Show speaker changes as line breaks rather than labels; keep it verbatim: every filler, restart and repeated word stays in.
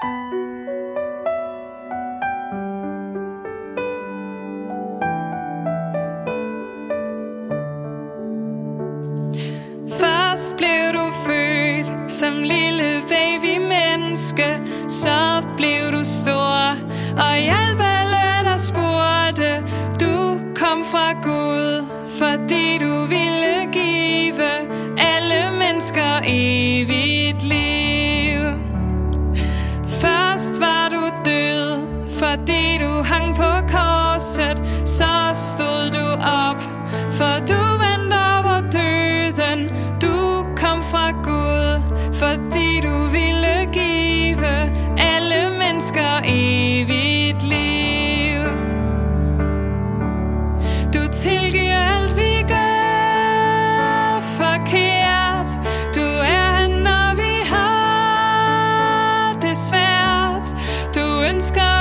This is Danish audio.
Først blev du født som lille babymenneske, så blev du stor og hjalp alle, der spurgte. Du kom fra Gud, fordi du ville give alle mennesker evigt liv. Først var du død, fordi du hang på korset, så stod du op, for du vendte over døden. Du kom fra Gud, fordi du ville give alle mennesker evigt liv. Du tilgiver alt vi gør forkert. Du er han, når vi har det svært. Du ønsker